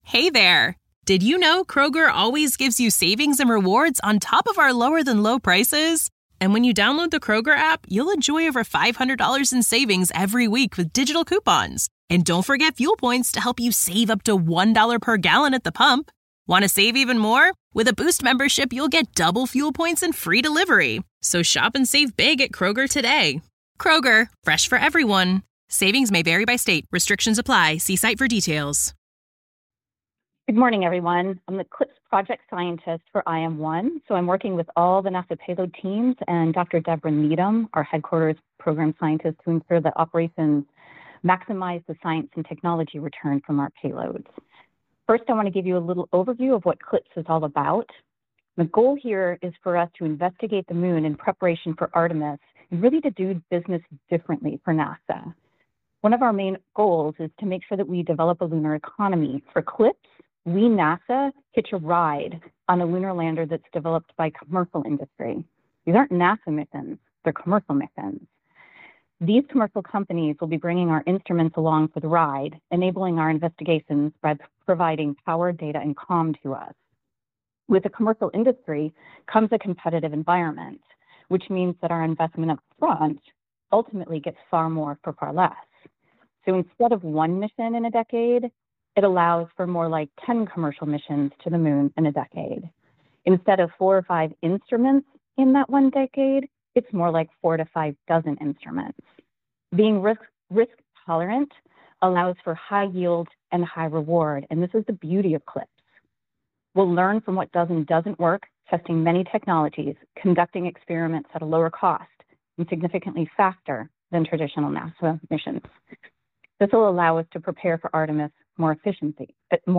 Hey there! Did you know Kroger always gives you savings and rewards on top of our lower than low prices? And when you download the Kroger app, you'll enjoy over $500 in savings every week with digital coupons. And don't forget fuel points to help you save up to $1 per gallon at the pump. Want to save even more? With a Boost membership, you'll get double fuel points and free delivery. So shop and save big at Kroger today. Kroger, fresh for everyone. Savings may vary by state. Restrictions apply. See site for details. Good morning, everyone. I'm the CLIPS project scientist for IM-1, so I'm working with all the NASA payload teams and Dr. Deborah Needham, our headquarters program scientist, to ensure that operations maximize the science and technology return from our payloads. First, I want to give you a little overview of what CLIPS is all about. The goal here is for us to investigate the moon in preparation for Artemis and really to do business differently for NASA. One of our main goals is to make sure that we develop a lunar economy. For CLIPS, we, NASA, hitch a ride on a lunar lander that's developed by commercial industry. These aren't NASA missions, they're commercial missions. These commercial companies will be bringing our instruments along for the ride, enabling our investigations by providing power, data, and comm to us. With the commercial industry comes a competitive environment, which means that our investment up front ultimately gets far more for far less. So instead of one mission in a decade, it allows for more like 10 commercial missions to the moon in a decade. Instead of 4 or 5 instruments in that one decade, it's more like 4 to 5 dozen instruments. Being risk tolerant allows for high yield and high reward, and this is the beauty of CLIPS. We'll learn from what does and doesn't work, testing many technologies, conducting experiments at a lower cost, and significantly faster than traditional NASA missions. This will allow us to prepare for Artemis more efficiently.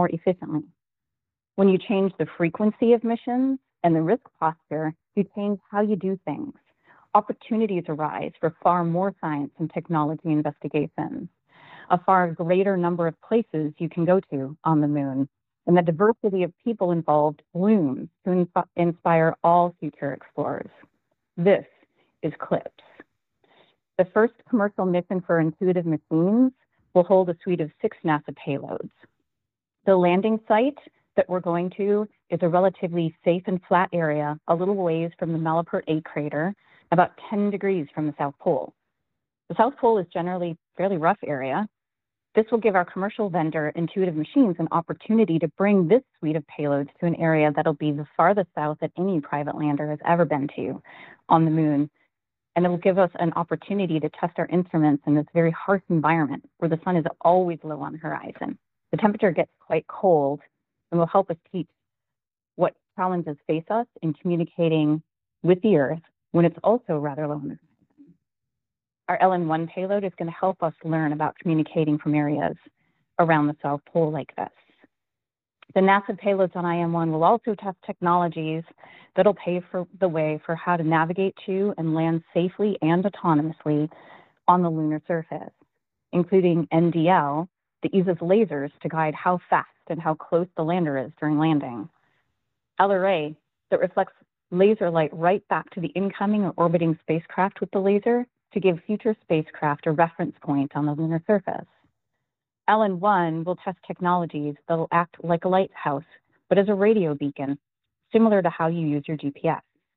When you change the frequency of missions and the risk posture, you change how you do things. Opportunities arise for far more science and technology investigations, a far greater number of places you can go to on the moon, and the diversity of people involved blooms to inspire all future explorers. This is CLIPS. The first commercial mission for Intuitive Machines will hold a suite of 6 NASA payloads. The landing site that we're going to is a relatively safe and flat area, a little ways from the Malapert A crater, about 10 degrees from the South Pole. The South Pole is generally a fairly rough area. This will give our commercial vendor, Intuitive Machines, an opportunity to bring this suite of payloads to an area that'll be the farthest south that any private lander has ever been to on the moon. And it will give us an opportunity to test our instruments in this very harsh environment where the sun is always low on the horizon. The temperature gets quite cold and will help us teach what challenges face us in communicating with the Earth when it's also rather low on the horizon. Our LN1 payload is going to help us learn about communicating from areas around the South Pole like this. The NASA payloads on IM-1 will also test technologies that'll pave the way for how to navigate to and land safely and autonomously on the lunar surface, including NDL that uses lasers to guide how fast and how close the lander is during landing. LRA that reflects laser light right back to the incoming or orbiting spacecraft with the laser to give future spacecraft a reference point on the lunar surface. LN1 will test technologies that will act like a lighthouse, but as a radio beacon, similar to how you use your GPS.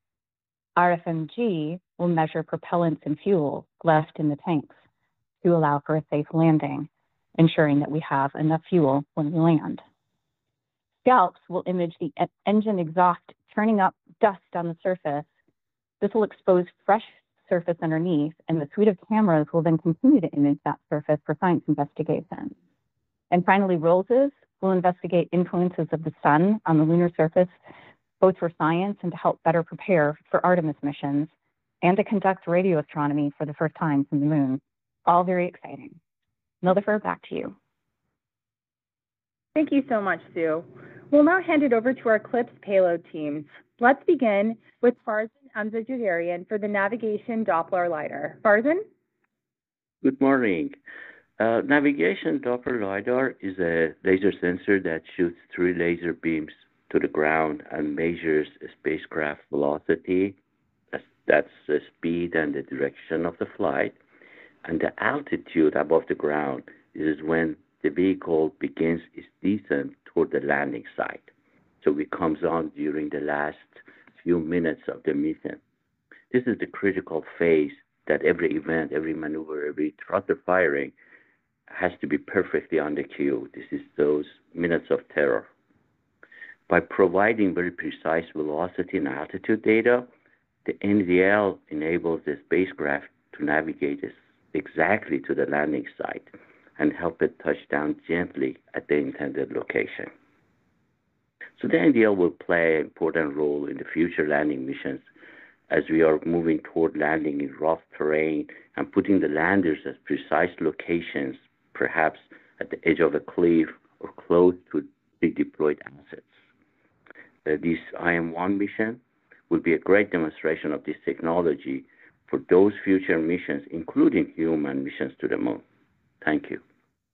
RFMG will measure propellants and fuel left in the tanks to allow for a safe landing, ensuring that we have enough fuel when we land. SCALPS will image the engine exhaust turning up dust on the surface. This will expose fresh surface underneath, and the suite of cameras will then continue to image that surface for science investigation. And finally, ROSES will investigate influences of the sun on the lunar surface, both for science and to help better prepare for Artemis missions, and to conduct radio astronomy for the first time from the moon. All very exciting. Nilofer, back to you. Thank you so much, Sue. We'll now hand it over to our CLIPS payload teams. Let's begin with Farzan Amzajarian for the Navigation Doppler LiDAR. Farzan? Good morning. Navigation Doppler LiDAR is a laser sensor that shoots 3 laser beams to the ground and measures a spacecraft velocity. That's the speed and the direction of the flight. And the altitude above the ground is when the vehicle begins its descent toward the landing site. So it comes on during the last few minutes of the mission. This is the critical phase that every event, every maneuver, every throttle firing has to be perfectly on the cue. This is those minutes of terror. By providing very precise velocity and altitude data, the NDL enables the spacecraft to navigate exactly to the landing site and help it touch down gently at the intended location. So the NDL will play an important role in the future landing missions as we are moving toward landing in rough terrain and putting the landers at precise locations, perhaps at the edge of a cliff or close to the deployed assets. This IM-1 mission will be a great demonstration of this technology for those future missions, including human missions to the moon. Thank you.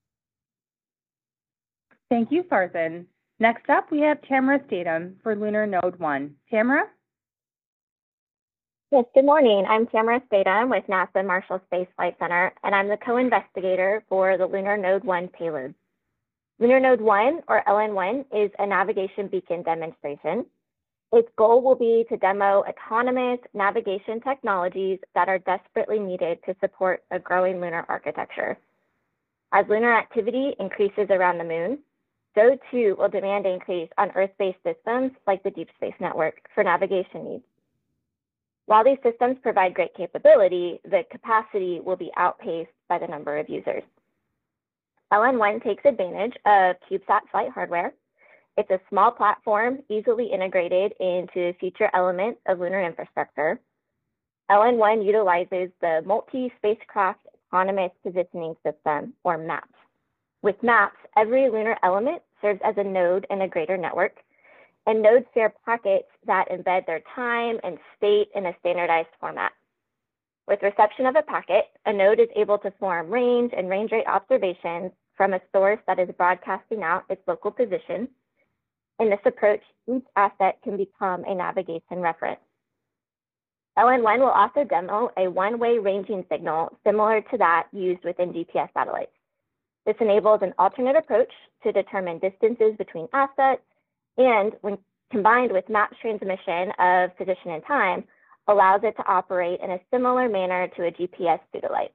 Thank you, Farzan. Next up, we have Tamara Statham for Lunar Node 1. Tamara? Yes, good morning. I'm Tamara Statham with NASA Marshall Space Flight Center, and I'm the co-investigator for the Lunar Node 1 payload. Lunar Node 1, or LN1, is a navigation beacon demonstration. Its goal will be to demo autonomous navigation technologies that are desperately needed to support a growing lunar architecture. As lunar activity increases around the moon, so too will demand increase on Earth-based systems like the Deep Space Network for navigation needs. While these systems provide great capability, the capacity will be outpaced by the number of users. LN1 takes advantage of CubeSat flight hardware. It's a small platform easily integrated into future elements of lunar infrastructure. LN1 utilizes the Multi-Spacecraft Autonomous Positioning System, or MAPS. With MAPS, every lunar element serves as a node in a greater network, and nodes share packets that embed their time and state in a standardized format. With reception of a packet, a node is able to form range and range rate observations from a source that is broadcasting out its local position. In this approach, each asset can become a navigation reference. LN1 will also demo a one-way ranging signal similar to that used within GPS satellites. This enables an alternate approach to determine distances between assets, and when combined with MAPS transmission of position and time, allows it to operate in a similar manner to a GPS pseudolight.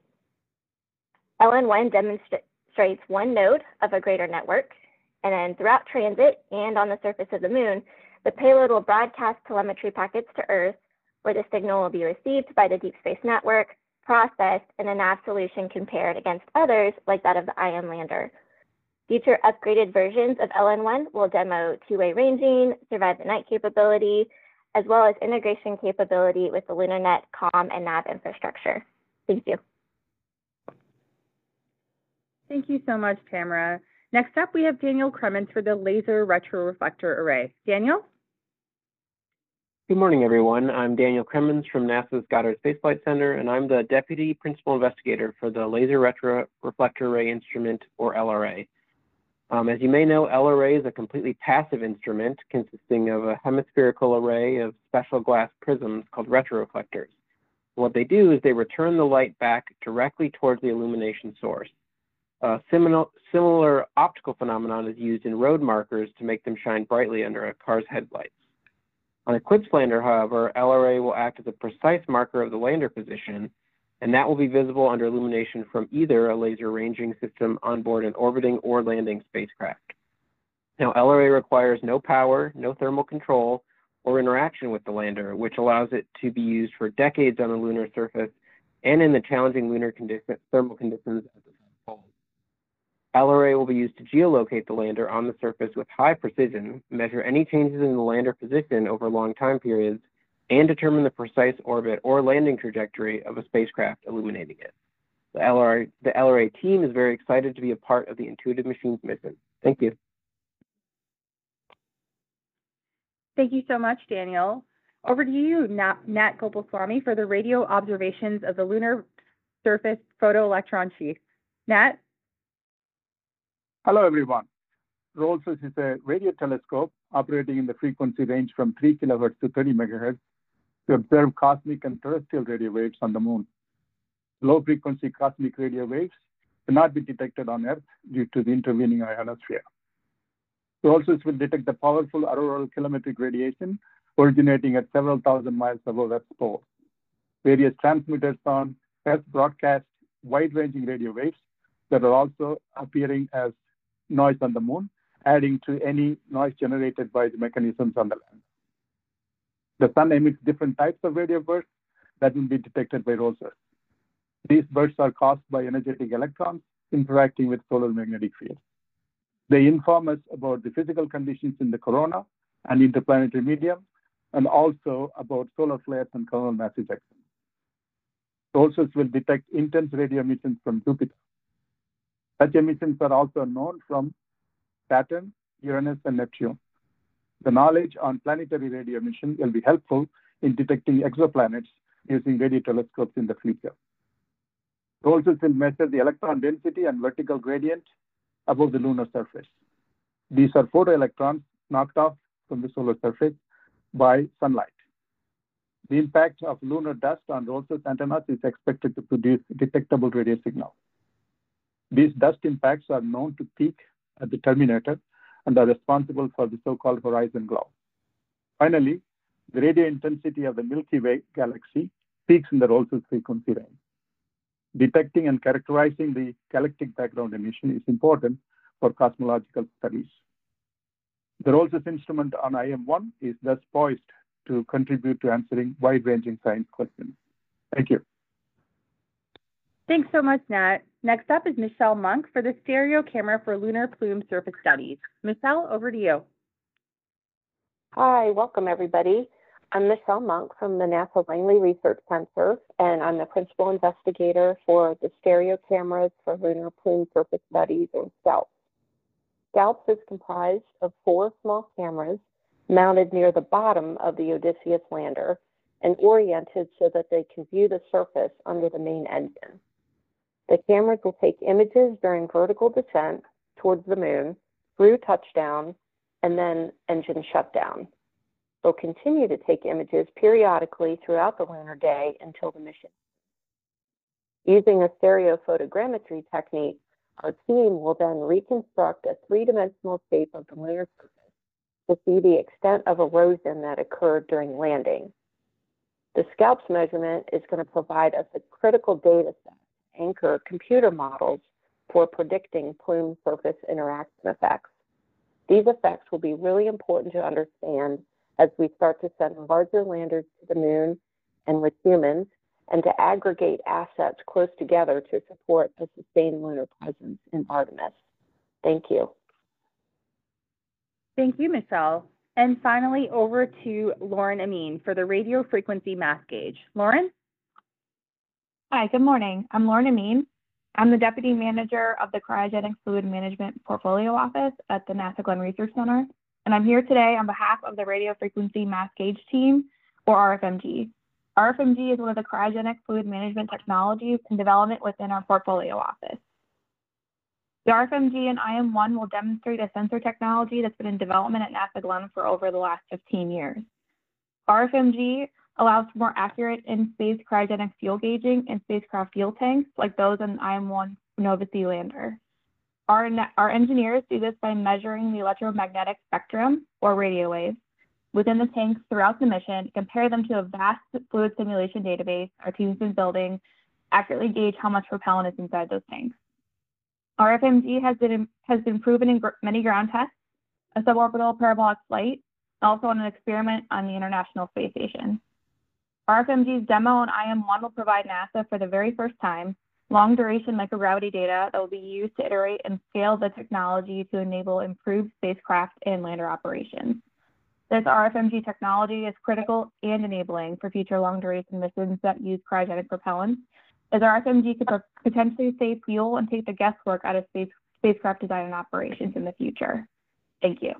LN1 demonstrates one node of a greater network, and then throughout transit and on the surface of the moon, the payload will broadcast telemetry packets to Earth, where the signal will be received by the Deep Space Network, processed, and a nav solution compared against others like that of the IM lander. Future upgraded versions of LN1 will demo two-way ranging, survive the night capability, as well as integration capability with the LunarNet comm and nav infrastructure. Thank you. Thank you so much, Tamara. Next up, we have Daniel Kremens for the Laser Retroreflector Array. Daniel? Good morning, everyone. I'm Daniel Kremens from NASA's Goddard Space Flight Center, and I'm the Deputy Principal Investigator for the Laser Retroreflector Array Instrument, or LRA. As you may know, LRA is a completely passive instrument consisting of a hemispherical array of special glass prisms called retroreflectors. What they do is they return the light back directly towards the illumination source. A similar optical phenomenon is used in road markers to make them shine brightly under a car's headlights. On Eclipse lander, however, LRA will act as a precise marker of the lander position, and that will be visible under illumination from either a laser ranging system on board an orbiting or landing spacecraft. Now, LRA requires no power, no thermal control, or interaction with the lander, which allows it to be used for decades on the lunar surface and in the challenging lunar thermal conditions at the South Pole. LRA will be used to geolocate the lander on the surface with high precision, measure any changes in the lander position over long time periods, and determine the precise orbit or landing trajectory of a spacecraft illuminating it. The LRA team is very excited to be a part of the Intuitive Machines mission. Thank you. Thank you so much, Daniel. Over to you, Nat Gopalswamy, for the radio observations of the lunar surface photoelectron sheath. Nat? Hello, everyone. ROLSUS is a radio telescope operating in the frequency range from 3 kilohertz to 30 megahertz to observe cosmic and terrestrial radio waves on the moon. Low-frequency cosmic radio waves cannot be detected on Earth due to the intervening ionosphere. Rolls-Royce will detect the powerful auroral kilometric radiation originating at several thousand miles above Earth's pole. Various transmitters on Earth broadcast wide-ranging radio waves that are also appearing as noise on the moon, adding to any noise generated by the mechanisms on the land. The sun emits different types of radio bursts that will be detected by Rolls-Royce. These bursts are caused by energetic electrons interacting with solar magnetic fields. They inform us about the physical conditions in the corona and interplanetary medium, and also about solar flares and coronal mass ejections. Rolls-Royce will detect intense radio emissions from Jupiter. Such emissions are also known from Saturn, Uranus, and Neptune. The knowledge on planetary radio emission will be helpful in detecting exoplanets using radio telescopes in the future. Rolls-Royce will measure the electron density and vertical gradient above the lunar surface. These are photoelectrons knocked off from the solar surface by sunlight. The impact of lunar dust on Rolls-Royce antennas is expected to produce detectable radio signals. These dust impacts are known to peak at the terminator and are responsible for the so-called horizon glow. Finally, the radio intensity of the Milky Way galaxy peaks in the Rolls-Royce frequency range. Detecting and characterizing the galactic background emission is important for cosmological studies. The Rolls-Royce instrument on IM-1 is thus poised to contribute to answering wide-ranging science questions. Thank you. Thanks so much, Nat. Next up is Michelle Monk for the stereo camera for lunar plume surface studies. Michelle, over to you. Hi, welcome everybody. I'm Michelle Monk from the NASA Langley Research Center, and I'm the principal investigator for the stereo cameras for lunar plume surface studies, or SCALPS. SCALPS is comprised of 4 small cameras mounted near the bottom of the Odysseus lander and oriented so that they can view the surface under the main engine. The cameras will take images during vertical descent towards the moon, through touchdown, and then engine shutdown. They'll continue to take images periodically throughout the lunar day until the mission. Using a stereophotogrammetry technique, our team will then reconstruct a 3-dimensional shape of the lunar surface to see the extent of erosion that occurred during landing. The SCALPS measurement is going to provide us a critical data set to anchor computer models for predicting plume surface interaction effects. These effects will be really important to understand as we start to send larger landers to the moon and with humans, and to aggregate assets close together to support a sustained lunar presence in Artemis. Thank you. Thank you, Michelle. And finally, over to Lauren Amin for the radio frequency mass gauge. Lauren? Hi, good morning. I'm Lauren Amin. I'm the Deputy Manager of the Cryogenic Fluid Management Portfolio Office at the NASA Glenn Research Center, and I'm here today on behalf of the Radio Frequency Mass Gauge Team, or RFMG. RFMG is one of the cryogenic fluid management technologies in development within our portfolio office. The RFMG and IM-1 will demonstrate a sensor technology that's been in development at NASA Glenn for over the last 15 years. RFMG allows for more accurate in-space cryogenic fuel gauging in spacecraft fuel tanks like those on IM-1 Nova-C lander. Our engineers do this by measuring the electromagnetic spectrum, or radio waves, within the tanks throughout the mission, compare them to a vast fluid simulation database our team's been building, accurately gauge how much propellant is inside those tanks. RFMG has been proven in many ground tests, a suborbital parabolic flight, and also on an experiment on the International Space Station. RFMG's demo on IM-1 will provide NASA for the very first time long-duration microgravity data that will be used to iterate and scale the technology to enable improved spacecraft and lander operations. This RFMG technology is critical and enabling for future long-duration missions that use cryogenic propellant, as RFMG could potentially save fuel and take the guesswork out of spacecraft design and operations in the future. Thank you.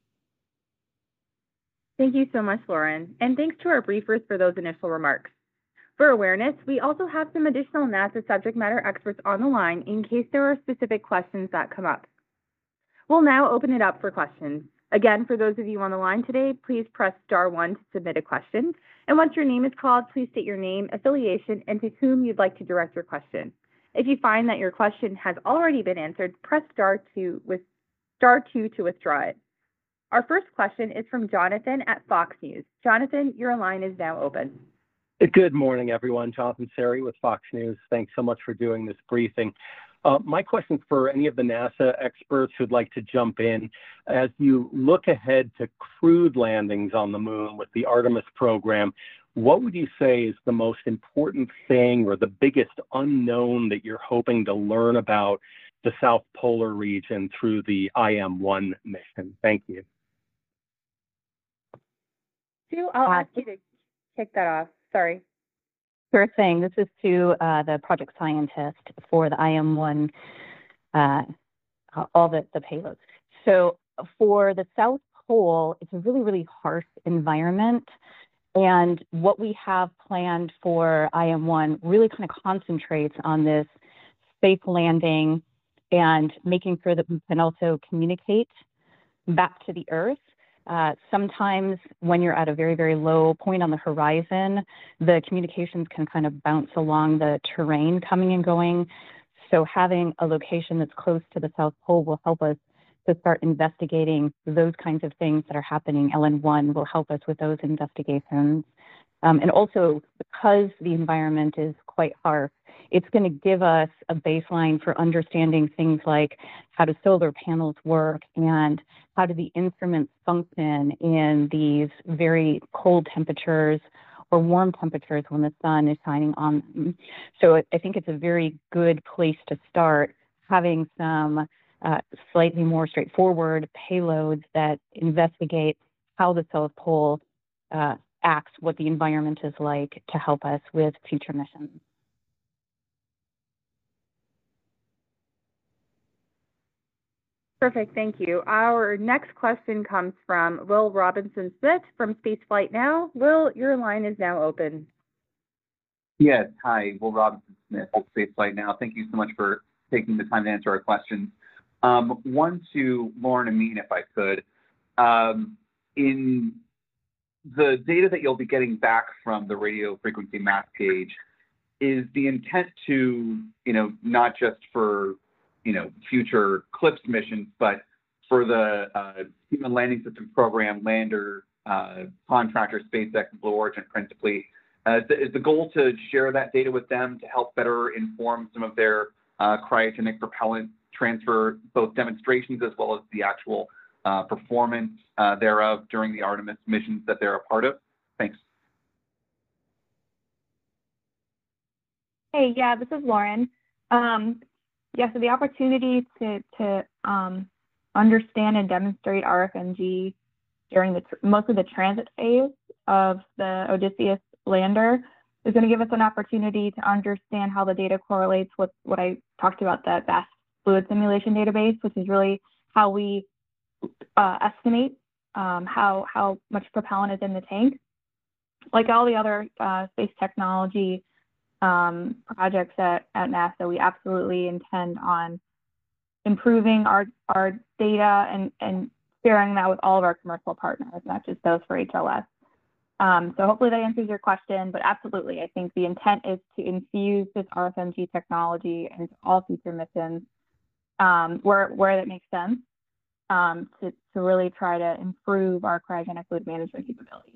Thank you so much, Lauren. And thanks to our briefers for those initial remarks. For awareness, we also have some additional NASA subject matter experts on the line in case there are specific questions that come up. We'll now open it up for questions. Again, for those of you on the line today, please press *1 to submit a question. And once your name is called, please state your name, affiliation, and to whom you'd like to direct your question. If you find that your question has already been answered, press star two to withdraw it. Our first question is from Jonathan at Fox News. Jonathan, your line is now open. Good morning, everyone. Jonathan Seri with Fox News. Thanks so much for doing this briefing. My question is for any of the NASA experts who'd like to jump in. As you look ahead to crewed landings on the moon with the Artemis program, what would you say is the most important thing or the biggest unknown that you're hoping to learn about the South Polar region through the IM-1 mission? Thank you. Sue, I'll ask you to kick that off. Sorry. Sure thing. This is to the project scientist for the IM-1, all the payloads. So for the South Pole, it's a really, really harsh environment. And what we have planned for IM-1 really kind of concentrates on this safe landing and making sure that we can also communicate back to the Earth. Sometimes when you're at a very, very low point on the horizon, the communications can kind of bounce along the terrain coming and going. So having a location that's close to the South Pole will help us to start investigating those kinds of things that are happening. LN1 will help us with those investigations. And also, because the environment is quite harsh, it's going to give us a baseline for understanding things like how do solar panels work and how do the instruments function in these very cold temperatures or warm temperatures when the sun is shining on them. So I think it's a very good place to start, having some slightly more straightforward payloads that investigate how the South Pole acts, what the environment is like, to help us with future missions. Perfect, thank you. Our next question comes from Will Robinson-Smith from Spaceflight Now. Will, your line is now open. Yes, hi, Will Robinson-Smith with Spaceflight Now. Thank you so much for taking the time to answer our questions. One to Lauren Amin, if I could. In the data that you'll be getting back from the radio frequency map gauge, is the intent to, not just for, future CLPS missions, but for the Human Landing System Program, lander, contractor, SpaceX, and Blue Origin principally, is the goal to share that data with them to help better inform some of their cryogenic propellant transfer, both demonstrations as well as the actual performance thereof during the Artemis missions that they're a part of? Thanks. Hey, yeah, this is Lauren. So the opportunity to understand and demonstrate RFMG during mostly the transit phase of the Odysseus lander is going to give us an opportunity to understand how the data correlates with what I talked about, the vast fluid simulation database, which is really how we estimate how much propellant is in the tank. Like all the other space technology projects at NASA, we absolutely intend on improving our data and sharing that with all of our commercial partners, not just those for HLS. So hopefully that answers your question, but absolutely, I think the intent is to infuse this RFMG technology into all future missions where that makes sense, to really try to improve our cryogenic fluid management capabilities.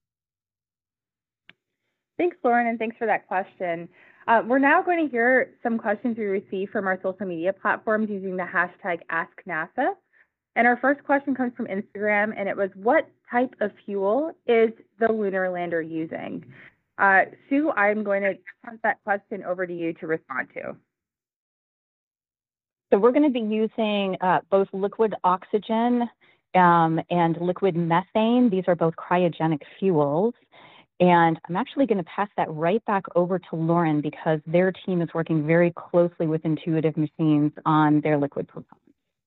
Thanks, Lauren, and thanks for that question. We're now going to hear some questions we received from our social media platforms using the hashtag AskNASA. And our first question comes from Instagram, and it was, what type of fuel is the lunar lander using? Sue, I'm going to pass that question over to you to respond to. So we're going to be using both liquid oxygen and liquid methane. These are both cryogenic fuels. And I'm actually going to pass that right back over to Lauren because their team is working very closely with Intuitive Machines on their liquid propellant.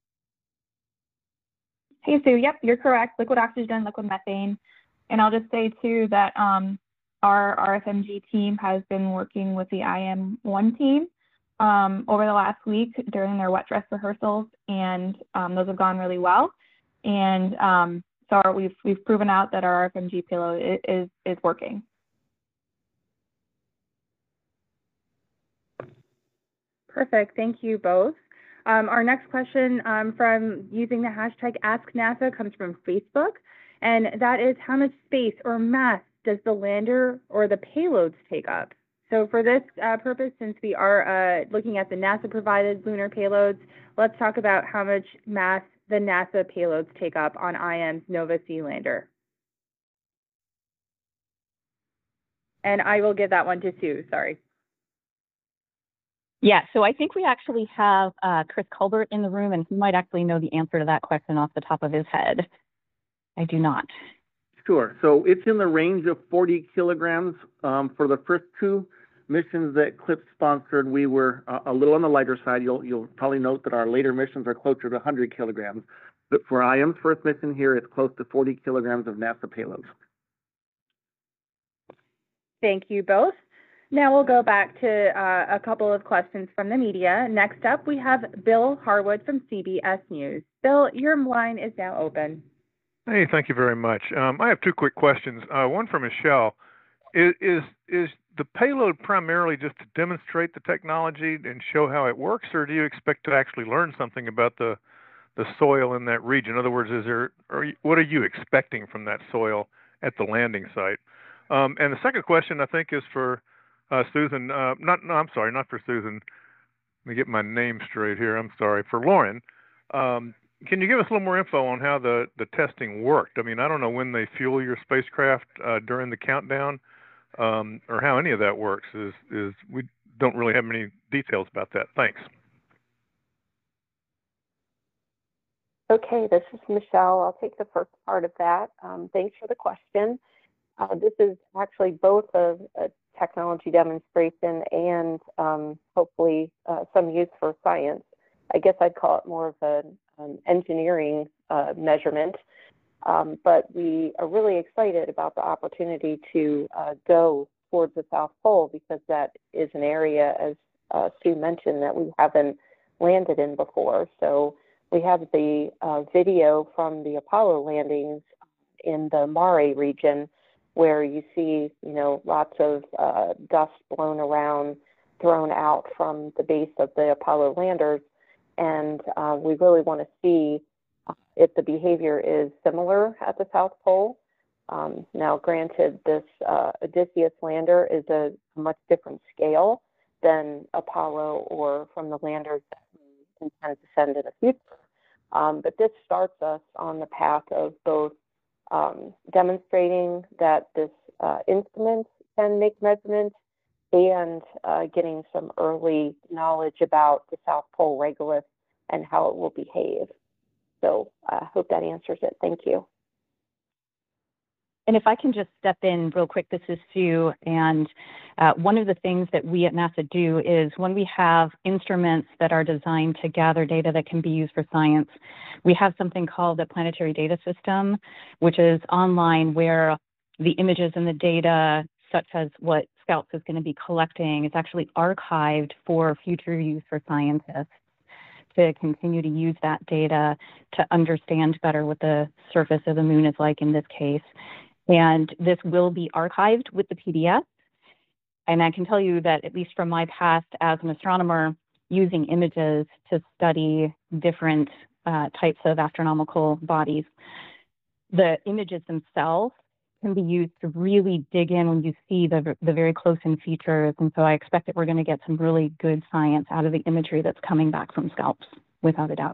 Hey, Sue, yep, you're correct. Liquid oxygen, liquid methane. And I'll just say, too, that our RFMG team has been working with the IM-1 team over the last week during their wet dress rehearsals, and those have gone really well. And so we've proven out that our RFMG payload is working. Perfect. Thank you both. Our next question from using the hashtag AskNASA comes from Facebook, and that is, how much space or mass does the lander or the payloads take up? So for this purpose, since we are looking at the NASA-provided lunar payloads, let's talk about how much mass the NASA payloads take up on IM's Nova-C lander. And I will give that one to Sue, sorry. Yeah, so I think we actually have Chris Colbert in the room, and he might actually know the answer to that question off the top of his head. I do not. Sure. So it's in the range of 40 kilograms. For the first two missions that CLPS sponsored, we were a little on the lighter side. You'll probably note that our later missions are closer to 100 kilograms. But for IM's first mission here, it's close to 40 kilograms of NASA payloads. Thank you both. Now we'll go back to a couple of questions from the media. Next up, we have Bill Harwood from CBS News. Bill, your line is now open. Hey, thank you very much. I have two quick questions. One for Michelle. Is the payload primarily just to demonstrate the technology and show how it works, or do you expect to actually learn something about the soil in that region? In other words, what are you expecting from that soil at the landing site? And the second question, I think, is for Susan. I'm sorry, not for Susan. Let me get my name straight here. I'm sorry, for Lauren. Can you give us a little more info on how the testing worked? I mean, I don't know when they fuel your spacecraft during the countdown, or how any of that works. We don't really have many details about that. Thanks. Okay, this is Michelle. I'll take the first part of that. Thanks for the question. This is actually both a technology demonstration and hopefully some use for science. I guess I'd call it more of an engineering measurement, but we are really excited about the opportunity to go towards the South Pole, because that is an area, as Sue mentioned, that we haven't landed in before. So we have the video from the Apollo landings in the Mare region, where you see, lots of dust blown around, thrown out from the base of the Apollo landers. And we really want to see if the behavior is similar at the South Pole. Now, granted, this Odysseus lander is a much different scale than Apollo or from the landers that we intend to send in the future. But this starts us on the path of both demonstrating that this instrument can make measurements and getting some early knowledge about the South Pole regolith and how it will behave. So I hope that answers it. Thank you. And if I can just step in real quick, this is Sue. And one of the things that we at NASA do is when we have instruments that are designed to gather data that can be used for science, we have something called the Planetary Data System, which is online, where the images and the data, such as what Scouts is going to be collecting, is actually archived for future use for scientists to continue to use that data to understand better what the surface of the moon is like in this case. And this will be archived with the PDF. And I can tell you that, at least from my past as an astronomer, using images to study different types of astronomical bodies, the images themselves can be used to really dig in when you see the very close-in features. And so I expect that we're going to get some really good science out of the imagery that's coming back from Scouts, without a doubt.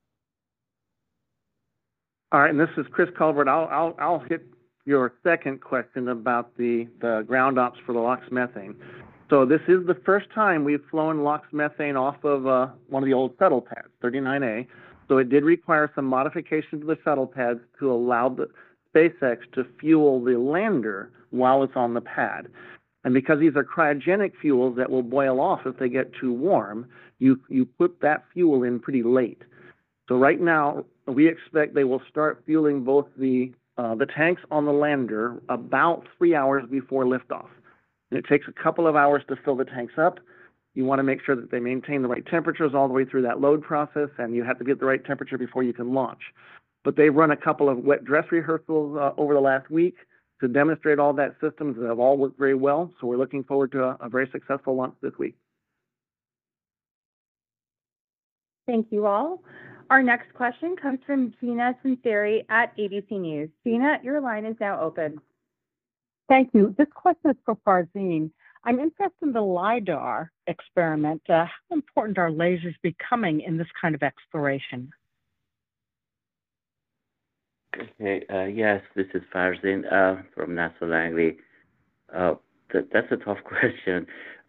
All right, and this is Chris Colbert. I'll hit your second question about the ground ops for the LOX methane. So this is the first time we've flown LOX methane off of one of the old shuttle pads, 39A. So it did require some modifications to the shuttle pads to allow the SpaceX to fuel the lander while it's on the pad. And because these are cryogenic fuels that will boil off if they get too warm, you put that fuel in pretty late. So right now, we expect they will start fueling both the tanks on the lander about 3 hours before liftoff. And it takes a couple of hours to fill the tanks up. You want to make sure that they maintain the right temperatures all the way through that load process, and you have to get the right temperature before you can launch. But they've run a couple of wet dress rehearsals over the last week to demonstrate all that systems that have all worked very well. So we're looking forward to a very successful launch this week. Thank you all. Our next question comes from Gina Sinceri at ABC News. Gina, your line is now open. Thank you. This question is for Farzin. I'm interested in the LIDAR experiment. How important are lasers becoming in this kind of exploration? Okay, yes, this is Farzin from NASA Langley. That's a tough question.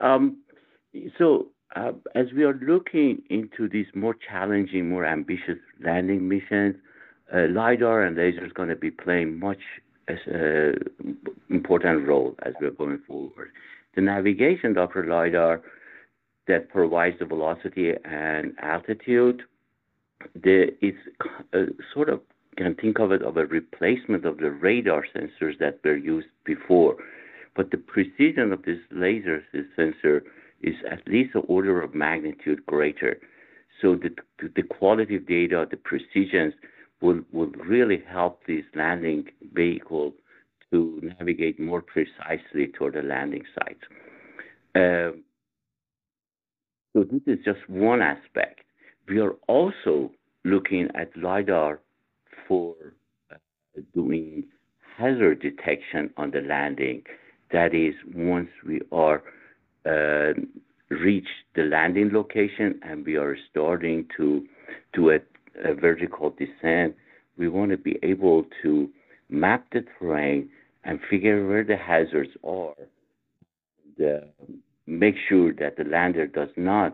As we are looking into these more challenging, more ambitious landing missions, LIDAR and laser is going to be playing much important role as we're going forward. The navigation Doppler LIDAR that provides the velocity and altitude, it's sort of, can think of it of a replacement of the radar sensors that were used before. But the precision of this laser sensor is at least an order of magnitude greater. So the quality of data, the precisions will really help this landing vehicle to navigate more precisely toward the landing site. So this is just one aspect. We are also looking at LIDAR for doing hazard detection on the landing. That is, once we are reach the landing location and we are starting to do a vertical descent, we want to be able to map the terrain and figure where the hazards are, and make sure that the lander does not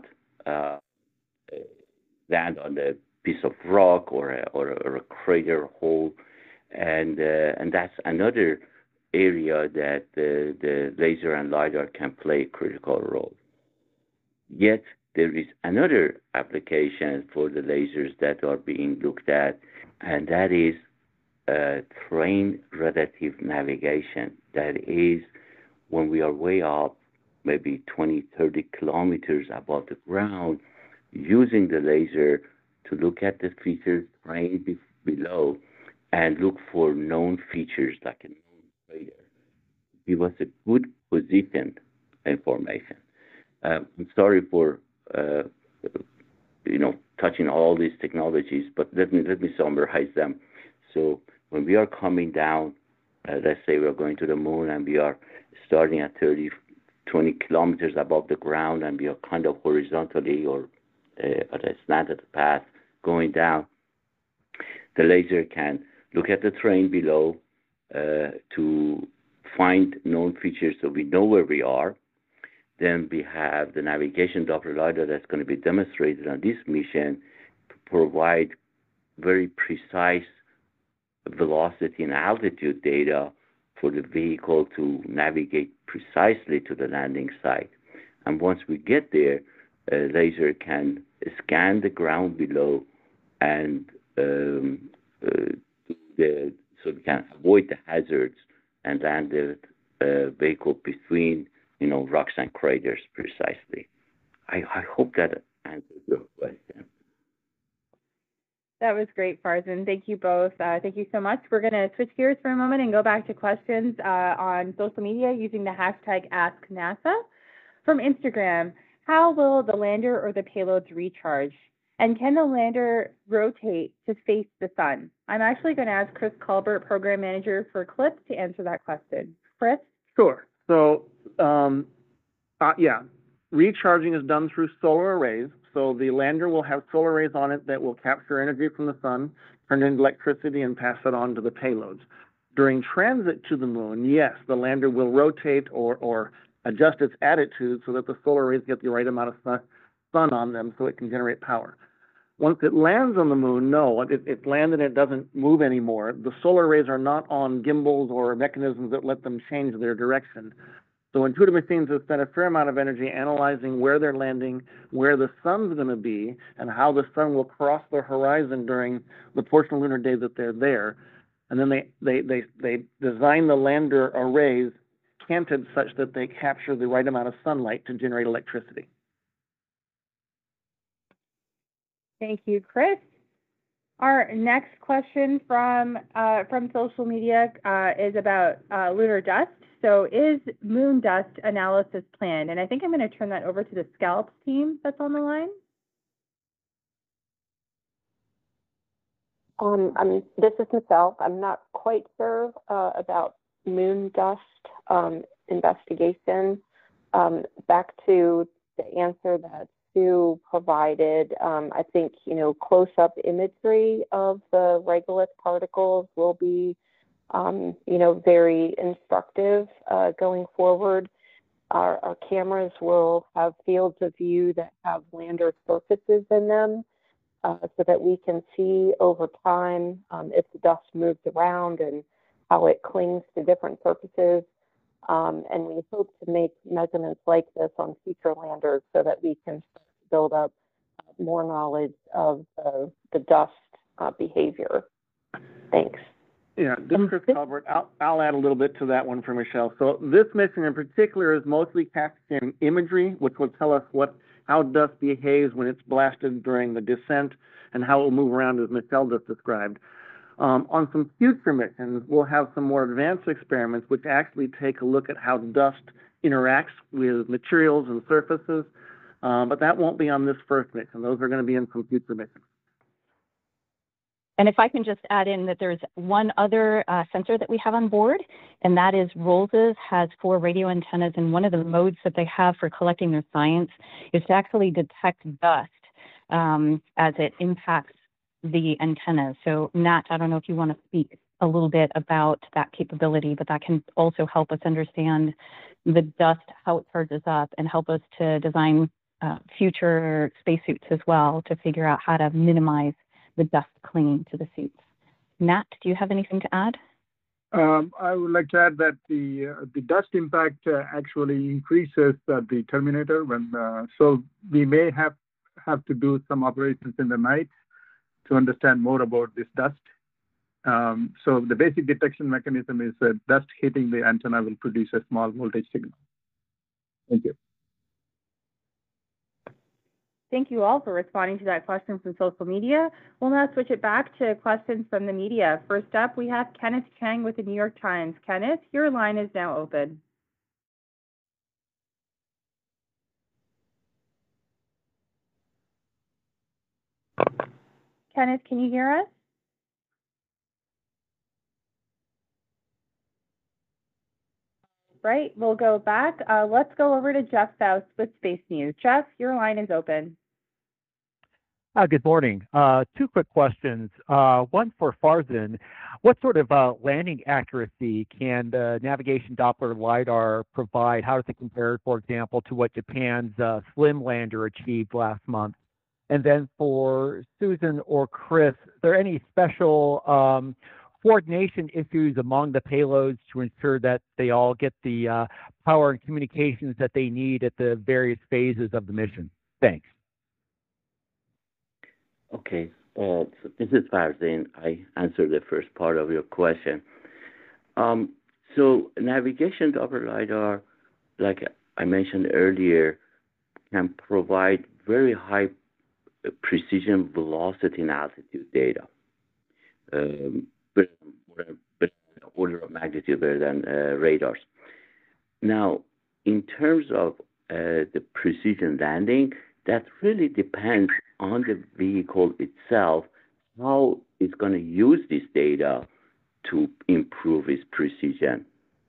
land on a piece of rock or a crater hole, and that's another area that the laser and LIDAR can play a critical role. Yet there is another application for the lasers that are being looked at, and that is terrain relative navigation. That is when we are way up, maybe 20, 30 kilometers above the ground, using the laser to look at the features terrain below and look for known features like a known crater. Give us a good position information. I'm sorry for touching all these technologies, but let me summarize them. So when we are coming down, let's say we're going to the moon and we are starting at 20 kilometers above the ground, and we are kind of horizontally or at a slanted path going down, the laser can look at the terrain below to find known features so we know where we are. Then we have the navigation Doppler LiDAR that's going to be demonstrated on this mission to provide very precise velocity and altitude data for the vehicle to navigate precisely to the landing site. And once we get there, a laser can scan the ground below and so we can avoid the hazards and land the vehicle between rocks and craters precisely. I hope that answers your question. That was great, Farzin. Thank you both. Thank you so much. We're going to switch gears for a moment and go back to questions on social media using the hashtag AskNASA. From Instagram, how will the lander or the payloads recharge? And can the lander rotate to face the sun? I'm actually going to ask Chris Colbert, Program Manager for CLIPS, to answer that question. Chris? Sure. So, recharging is done through solar arrays. So the lander will have solar arrays on it that will capture energy from the sun, turn it into electricity, and pass it on to the payloads. During transit to the moon, yes, the lander will rotate or adjust its attitude so that the solar arrays get the right amount of sun on them so it can generate power. Once it lands on the moon, no, it's landed and it doesn't move anymore. The solar arrays are not on gimbals or mechanisms that let them change their direction. So Intuitive Machines has spent a fair amount of energy analyzing where they're landing, where the sun's going to be, and how the sun will cross the horizon during the portion of lunar day that they're there. And then they design the lander arrays canted such that they capture the right amount of sunlight to generate electricity. Thank you, Chris. Our next question from social media is about lunar dust. So is moon dust analysis planned? And I think I'm going to turn that over to the SCALPS team that's on the line. This is Michelle. I'm not quite sure about moon dust investigation. Back to the answer that Sue provided, I think, close-up imagery of the regolith particles will be, very instructive going forward. Our cameras will have fields of view that have lander surfaces in them so that we can see over time if the dust moves around and how it clings to different surfaces. And we hope to make measurements like this on future landers so that we can build up more knowledge of the dust behavior. Thanks. Yeah, this is Chris Colbert. I'll add a little bit to that one for Michelle. So this mission in particular is mostly capturing imagery, which will tell us how dust behaves when it's blasted during the descent and how it will move around, as Michelle just described. On some future missions, we'll have some more advanced experiments which actually take a look at how dust interacts with materials and surfaces, but that won't be on this first mission. Those are going to be in some future missions. And if I can just add in that there's one other sensor that we have on board, and that is Rolls' has 4 radio antennas, and one of the modes that they have for collecting their science is to actually detect dust as it impacts the antennas. So Nat, I don't know if you want to speak a little bit about that capability, but that can also help us understand the dust, how it charges up, and help us to design future spacesuits as well to figure out how to minimize the dust clinging to the suits. Nat, do you have anything to add? I would like to add that the dust impact actually increases at the terminator so we may have to do some operations in the night to understand more about this dust. So the basic detection mechanism is that dust hitting the antenna will produce a small voltage signal. Thank you. Thank you all for responding to that question from social media. We'll now switch it back to questions from the media. First up, we have Kenneth Chang with the New York Times. Kenneth, your line is now open. Kenneth, can you hear us? Right, we'll go back. Let's go over to Jeff Faust with Space News. Jeff, your line is open. Good morning. 2 quick questions. One for Farzan. What sort of landing accuracy can the navigation Doppler LiDAR provide? How does it compare, for example, to what Japan's SLIM lander achieved last month? And then for Susan or Chris, are there any special coordination issues among the payloads to ensure that they all get the power and communications that they need at the various phases of the mission? Thanks. Okay, so this is Farzan. I answered the first part of your question. So navigation Doppler LiDAR, like I mentioned earlier, can provide very high precision velocity and altitude data, but order of magnitude better than radars. Now, in terms of the precision landing, that really depends on the vehicle itself, how it's going to use this data to improve its precision.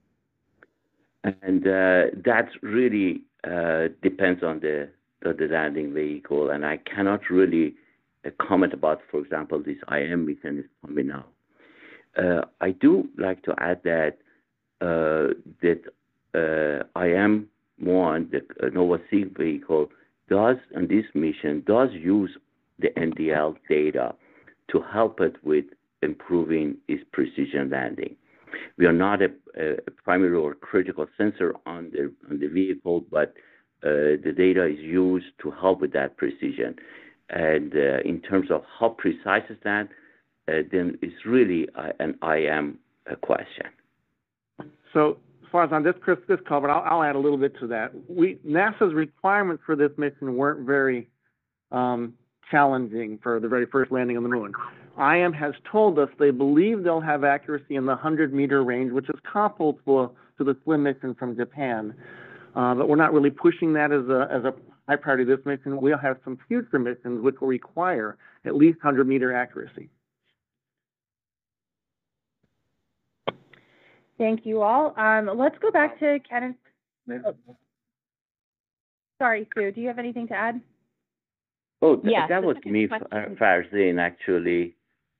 And that really depends on the landing vehicle, and I cannot really comment about, for example, this IM mission is coming out. I do like to add that IM-1, the Nova-Sig vehicle, on this mission does use the NDL data to help it with improving its precision landing. We are not a primary or critical sensor on the vehicle, but the data is used to help with that precision. And in terms of how precise is that, then it's really an IM question. So, as far as on this Colbert, I'll add a little bit to that. NASA's requirements for this mission weren't very challenging for the very first landing on the moon. IM has told us they believe they'll have accuracy in the 100-meter range, which is comparable to the SLIM mission from Japan. But we're not really pushing that as a high priority this mission. We'll have some future missions which will require at least 100-meter accuracy. Thank you all. Let's go back to Kenneth. Oh, sorry, Sue, do you have anything to add? Oh, Yes, that the was second me, question. Farzin, actually.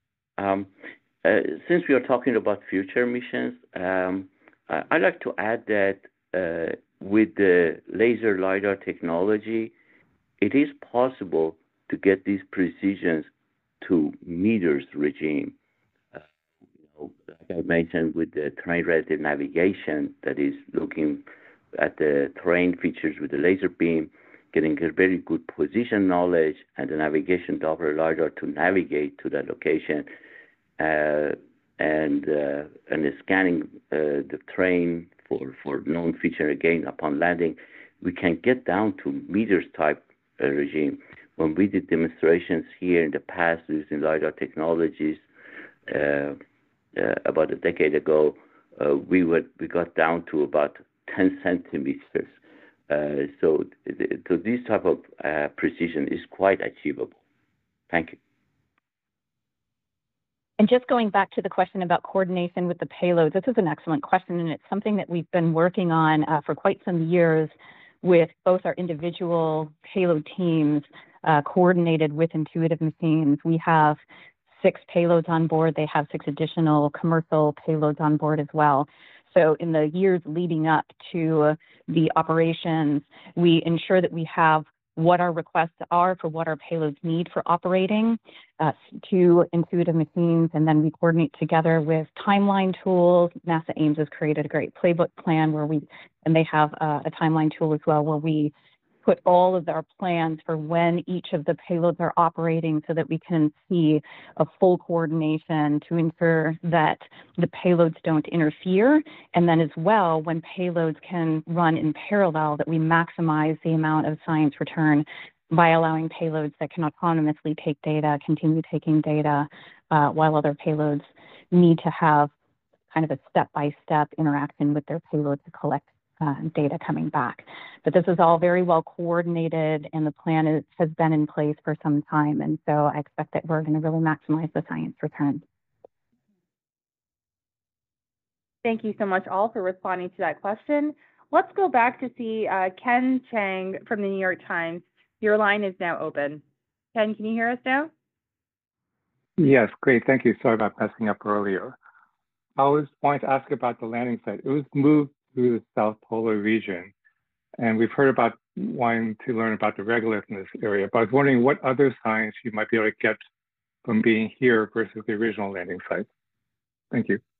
Since we are talking about future missions, I'd like to add that with the laser LiDAR technology, it is possible to get these precisions to meters regime. Like I mentioned, with the terrain-related navigation that is looking at the terrain features with the laser beam, getting a very good position knowledge and the navigation Doppler LiDAR to navigate to that location, and scanning the terrain for known feature again upon landing, we can get down to meters type regime. When we did demonstrations here in the past using LiDAR technologies, about a decade ago, we got down to about 10 centimeters. So this type of precision is quite achievable. Thank you. And just going back to the question about coordination with the payloads, this is an excellent question, and it's something that we've been working on for quite some years with both our individual payload teams coordinated with Intuitive Machines. We have 6 payloads on board. They have 6 additional commercial payloads on board as well. So in the years leading up to the operations, we ensure that we have what our requests are for what our payloads need for operating to Intuitive Machines, and then we coordinate together with timeline tools. NASA Ames has created a great playbook plan and they have a timeline tool as well where we put all of our plans for when each of the payloads are operating so that we can see a full coordination to ensure that the payloads don't interfere. And then as well, when payloads can run in parallel, that we maximize the amount of science return by allowing payloads that can autonomously take data, continue taking data, while other payloads need to have kind of a step-by-step interaction with their payload to collect data coming back. But this is all very well coordinated, and the plan has been in place for some time. And so I expect that we're going to really maximize the science return. Thank you so much all for responding to that question. Let's go back to see Ken Chang from the New York Times. Your line is now open. Ken, can you hear us now? Yes, great. Thank you. Sorry about messing up earlier. I was wanting to ask about the landing site. It was moved through the South Polar region, and we've heard about wanting to learn about the regolith in this area, but I was wondering what other science you might be able to get from being here versus the original landing site. Thank you.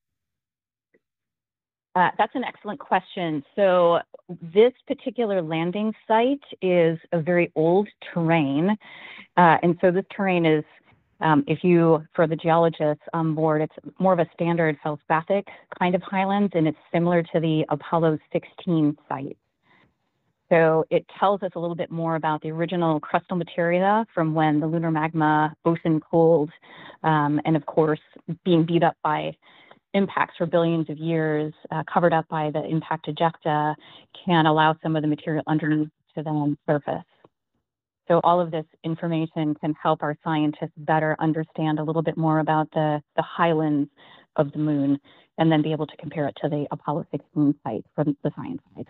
That's an excellent question. So this particular landing site is a very old terrain. And so this terrain is, for the geologists on board, it's more of a standard feldspathic kind of highlands, and it's similar to the Apollo 16 site. So it tells us a little bit more about the original crustal materia from when the lunar magma ocean cooled, and of course, being beat up by impacts for billions of years, covered up by the impact ejecta, can allow some of the material underneath to then surface. So all of this information can help our scientists better understand a little bit more about the highlands of the moon, and then be able to compare it to the Apollo 16 site from the science side.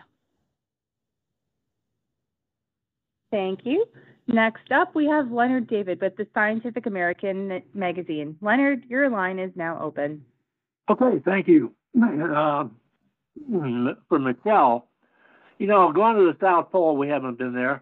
Thank you. Next up, we have Leonard David with the Scientific American magazine. Leonard, your line is now open. Okay, thank you. For Michelle, going to the South Pole, we haven't been there.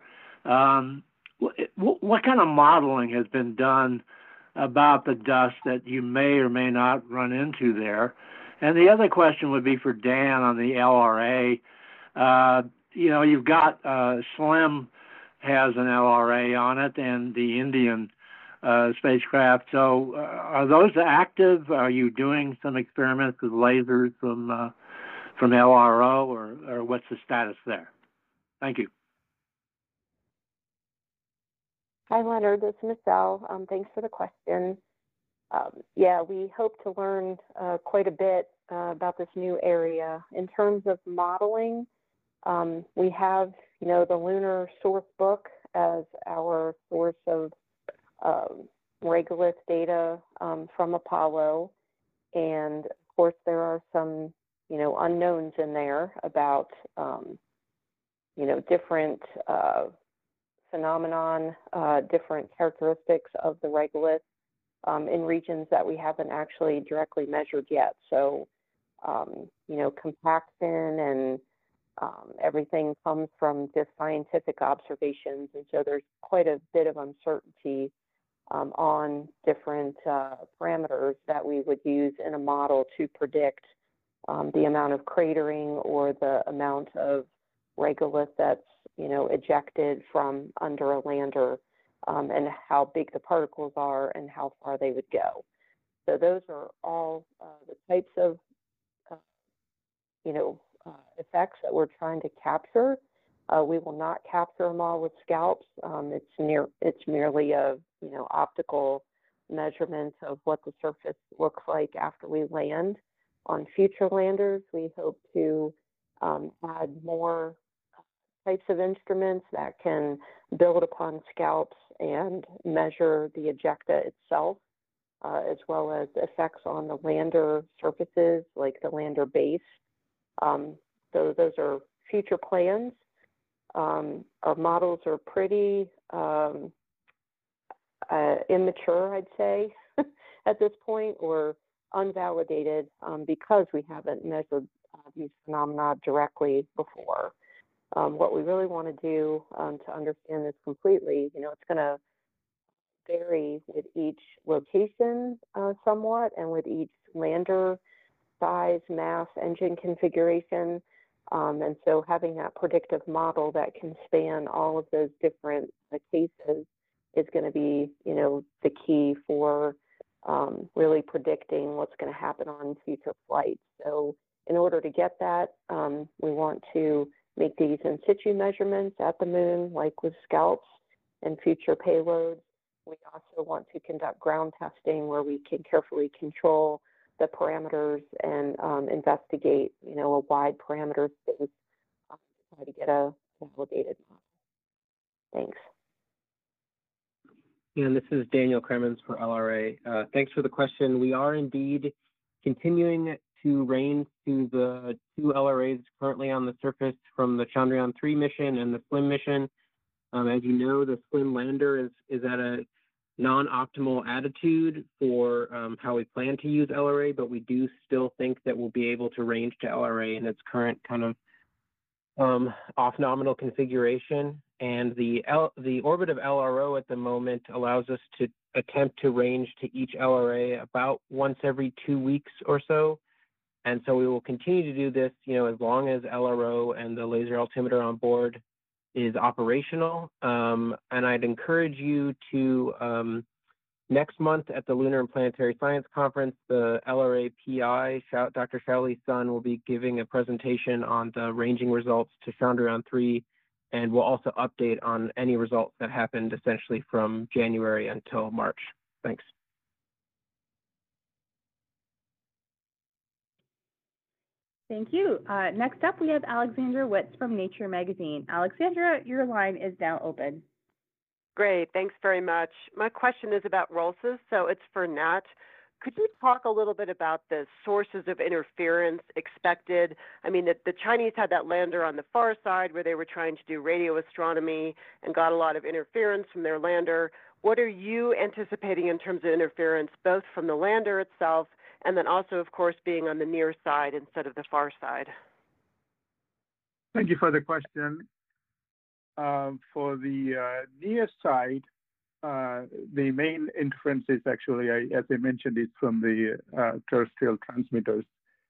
What kind of modeling has been done about the dust that you may or may not run into there? And the other question would be for Dan on the LRA. You've got SLIM has an LRA on it, and the Indian spacecraft. So are those active? Are you doing some experiments with lasers from LRO, or what's the status there? Thank you. Hi, Leonard. This is Michelle. Thanks for the question. Yeah, we hope to learn quite a bit about this new area. In terms of modeling, we have, the Lunar Source Book as our source of regolith data from Apollo. And of course, there are some unknowns in there about, different phenomenon, different characteristics of the regolith in regions that we haven't actually directly measured yet. So, compaction and everything comes from just scientific observations. And so there's quite a bit of uncertainty on different parameters that we would use in a model to predict the amount of cratering or the amount of regolith that's, ejected from under a lander, and how big the particles are and how far they would go. So those are all the types of, effects that we're trying to capture. We will not capture them all with scalps. It's merely a, optical measurement of what the surface looks like after we land. On future landers, we hope to add more types of instruments that can build upon scalps and measure the ejecta itself, as well as effects on the lander surfaces, like the lander base. So those are future plans. Our models are pretty immature, I'd say, at this point, or unvalidated, because we haven't measured these phenomena directly before. What we really want to do to understand this completely, it's going to vary with each location somewhat, and with each lander size, mass, engine configuration. And so having that predictive model that can span all of those different cases is going to be, the key for really predicting what's going to happen on future flights. So in order to get that, we want to make these in situ measurements at the moon, like with scalps and future payloads. We also want to conduct ground testing where we can carefully control the parameters and investigate, a wide parameter space to try to get a validated model. Thanks. And this is Daniel Kremens for LRA. Thanks for the question. We are indeed continuing to range to the two LRAs currently on the surface from the Chandrayaan-3 mission and the SLIM mission. As you know, the SLIM lander is at a non-optimal attitude for how we plan to use LRA, but we do still think that we'll be able to range to LRA in its current kind of off-nominal configuration. And the orbit of LRO at the moment allows us to attempt to range to each LRA about once every 2 weeks or so. And so we will continue to do this, as long as LRO and the laser altimeter on board is operational. And I'd encourage you to, next month at the Lunar and Planetary Science Conference, the LRA PI, Dr. Shaoli Sun, will be giving a presentation on the ranging results to Chandrayaan-3, and we'll also update on any results that happened essentially from January until March. Thanks. Thank you. Next up, we have Alexandra Witz from Nature Magazine. Alexandra, your line is now open. Great, thanks very much. My question is about ROLSys, so it's for Nat. Could you talk a little bit about the sources of interference expected? I mean, the Chinese had that lander on the far side where they were trying to do radio astronomy and got a lot of interference from their lander. What are you anticipating in terms of interference, both from the lander itself and then also, of course, being on the near side instead of the far side? Thank you for the question. For the near side, the main interference is actually, as I mentioned, is from the terrestrial transmitters.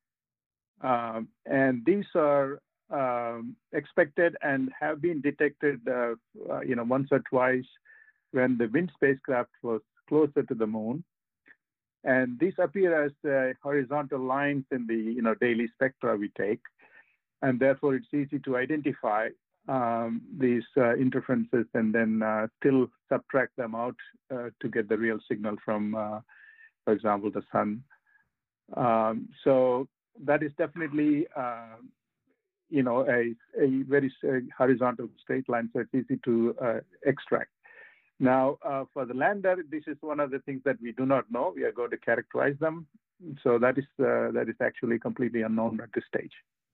And these are expected and have been detected, once or twice when the WIND spacecraft was closer to the moon. And these appear as horizontal lines in the daily spectra we take, and therefore it's easy to identify these interferences and then still subtract them out to get the real signal from, for example, the sun. So that is definitely, a very horizontal straight line, so it's easy to extract. Now, for the lander, this is one of the things that we do not know. We are going to characterize them So that is actually completely unknown at this stage.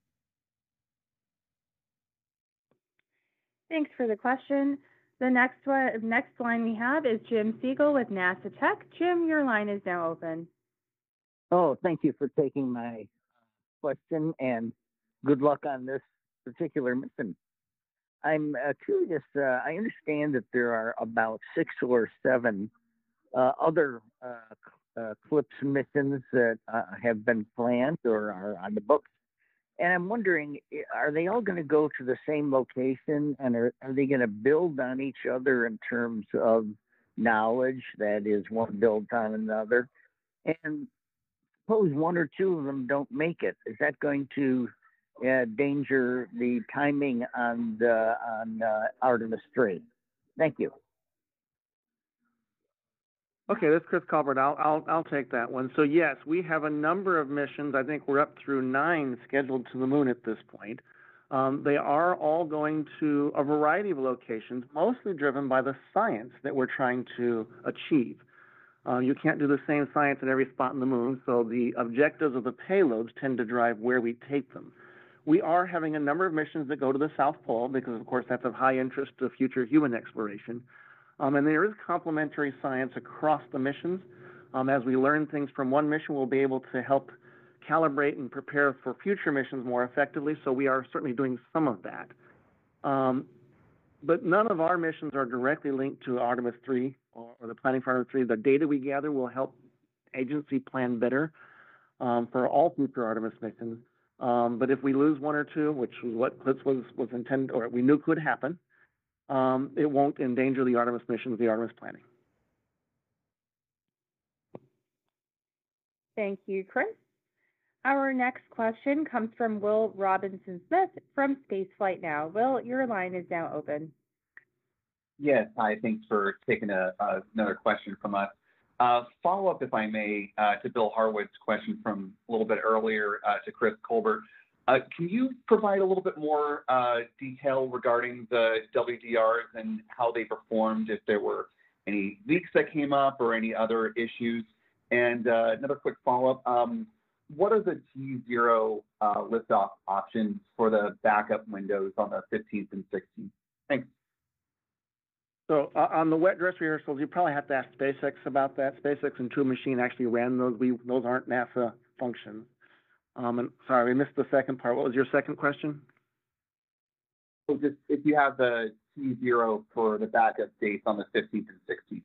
Thanks for the question. The next line we have is Jim Siegel with NASA Tech. Jim, your line is now open. Oh, thank you for taking my question, and good luck on this particular mission. I'm curious. I understand that there are about 6 or 7 other CLPS missions that have been planned or are on the books. And I'm wondering, are they all going to go to the same location, and are they going to build on each other in terms of knowledge, that is, one builds on another? And suppose 1 or 2 of them don't make it. Is that going to endanger the timing on Artemis 3? Thank you. Okay, this is Chris Colbert. I'll take that one. So yes, we have a number of missions. I think we're up through 9 scheduled to the moon at this point. They are all going to a variety of locations, mostly driven by the science that we're trying to achieve. You can't do the same science at every spot in the moon, so the objectives of the payloads tend to drive where we take them. We are having a number of missions that go to the South Pole because, of course, that's of high interest to future human exploration. And there is complementary science across the missions. As we learn things from one mission, we'll be able to help calibrate and prepare for future missions more effectively, so we are certainly doing some of that. But none of our missions are directly linked to Artemis 3 or the planning for Artemis 3. The data we gather will help agency plan better for all future Artemis missions. But if we lose 1 or 2, which was what CLPS was intended, or we knew could happen, it won't endanger the Artemis missions, the Artemis planning. Thank you, Chris. Our next question comes from Will Robinson-Smith from Spaceflight Now. Will, your line is now open. Yes, hi, thanks for taking another question from us. Follow-up, if I may, to Bill Harwood's question from a little bit earlier to Chris Colbert. Can you provide a little bit more detail regarding the WDRs and how they performed, if there were any leaks that came up or any other issues? And another quick follow-up, what are the T0 liftoff options for the backup windows on the 15th and 16th? Thanks. So on the wet dress rehearsals, you probably have to ask SpaceX about that. SpaceX and True Machine actually ran those. Those aren't NASA functions. And sorry, we missed the second part. What was your second question? So just if you have the T0 for the backup dates on the 15th and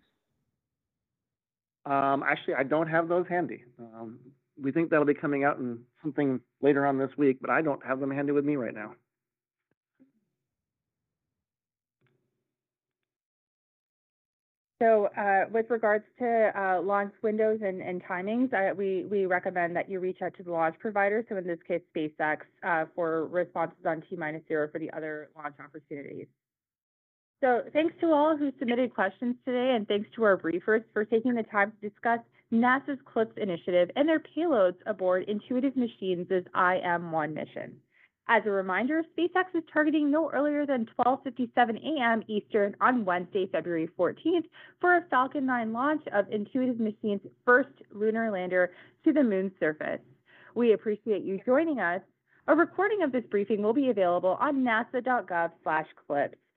16th. Actually, I don't have those handy. We think that'll be coming out in something later on this week, but I don't have them handy with me right now. So with regards to launch windows and timings, we recommend that you reach out to the launch provider, so in this case, SpaceX, for responses on T-0 for the other launch opportunities. So thanks to all who submitted questions today, and thanks to our briefers for taking the time to discuss NASA's CLPS initiative and their payloads aboard Intuitive Machines' IM-1 mission. As a reminder, SpaceX is targeting no earlier than 12:57 a.m. Eastern on Wednesday, February 14th, for a Falcon 9 launch of Intuitive Machines' first lunar lander to the moon's surface. We appreciate you joining us. A recording of this briefing will be available on nasa.gov/CLPS.